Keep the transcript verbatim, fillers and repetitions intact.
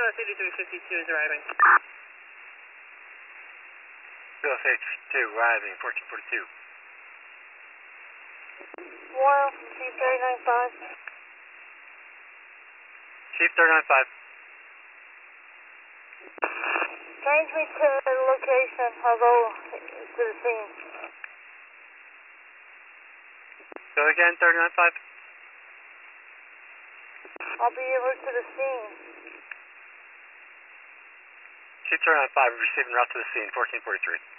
thirty-three fifty-two is arriving. Bill fifty-two arriving, fourteen forty-two. One, Chief thirty nine five. Chief thirty nine five. Change me to the location. I'll go to the scene. Go again, thirty nine five. I'll be over to the scene. Chief thirty nine five, receiving route to the scene, fourteen forty-three.